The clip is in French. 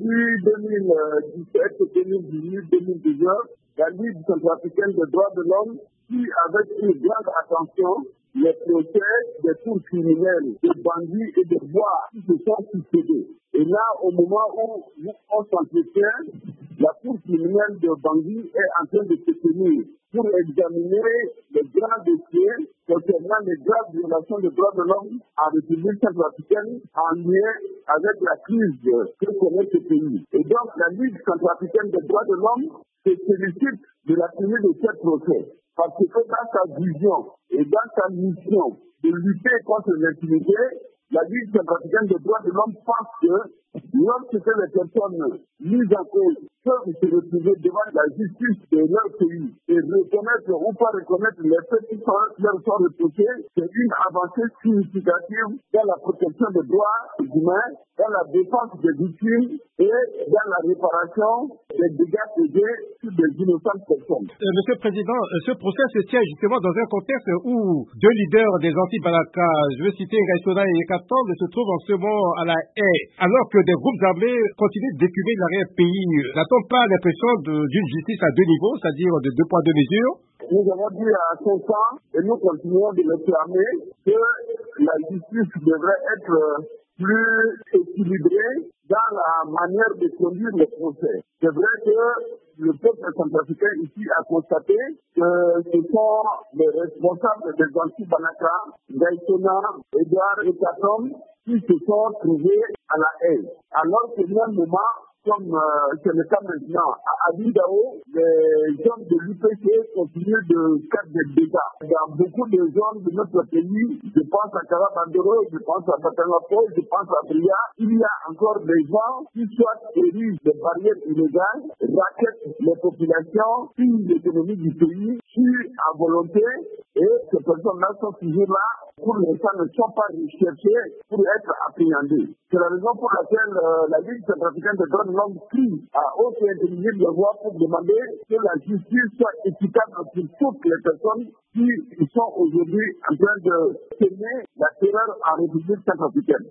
Depuis 2017, 2018, 2019, la Ligue centrafricaine des droits de l'homme suit avec une grande attention les procès des cours criminels, des bandits et des voies qui se sont succédés. Et là, au moment où on s'entretient, la cour criminelle de Bangui est en train de se tenir pour examiner les grands dossiers concernant les graves violations des droits de l'homme en République centrafricaine en lien avec la crise que connaît ce pays. Et donc, la Ligue centrafricaine des droits de l'homme se félicite de la tenue de ce procès. Parce que dans sa vision et dans sa mission de lutter contre l'impunité, la Ligue centrafricaine des droits de l'homme pense que lorsque les personnes mises en cause peuvent se retrouver devant la justice de leur pays et reconnaître ou pas reconnaître les faits qui leur sont reprochés, c'est une avancée significative dans la protection des droits humains, dans la défense des victimes et dans la réparation des dégâts causés sur des innocentes personnes. Monsieur le Président, ce procès se tient justement dans un contexte où deux leaders des anti-Balaka, je veux citer Ngaïsona et Ekatombe, se trouvent en ce moment à la haie, alors que des groupes armés continuent d'écumer l'arrière-pays. N'a-t-on pas l'impression d'une justice à deux niveaux, c'est-à-dire de deux poids, deux mesures? Nous avons dit à 5 ans, et nous continuons de réclamer, que la justice devrait être plus équilibrée dans la manière de conduire le procès. C'est vrai que le peuple centrafricain ici a constaté que ce sont les responsables des anti-Balaka, Ngaïsona, Edouard et Ekatombe, qui se sont trouvés à la haine. Alors que même moment, comme c'est le cas maintenant, à Abidao, les hommes de l'UPC continuent de faire des dégâts. Dans beaucoup de zones de notre pays, je pense à Karabandoro, je pense à Batanapo, je pense à Bria, il y a encore des gens qui soit érigent des barrières illégales, raquettent les populations, pillent l'économie du pays, tuent à volonté, et ces personnes-là sont toujours là, pour l'instant ne sont pas recherchées pour être appréhendées. C'est la raison pour laquelle la Ligue centrafricaine des droits de l'homme crie à haute et intelligible voix pour demander que la justice soit équitable pour toutes les personnes qui sont aujourd'hui en train de semer la terreur en République centrafricaine.